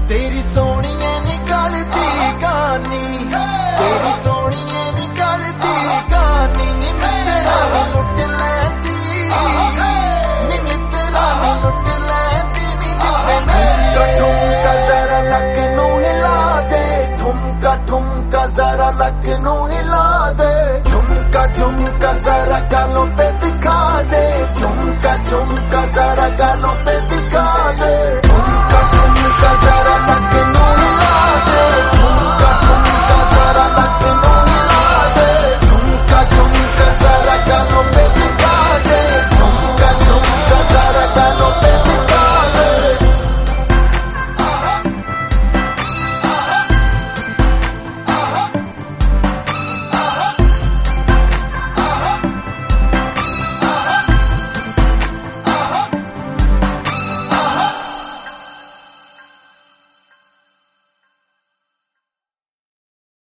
तेरी सोनिए निकलती गानी, तेरी सोनिए निकलती गानी, नी मित्रा भी लुट लैंदी, नी मित्रा भी लुट लैंदी, नी जिद्दे मेरी ठुमका जरा लक नू हिला दे, ठुमका ठुमका जरा लक नू हिला दे, झुमका झुमका जरा गालों पे दिखा दे, झुमका झुमका जरा गालों पे दिखा दे।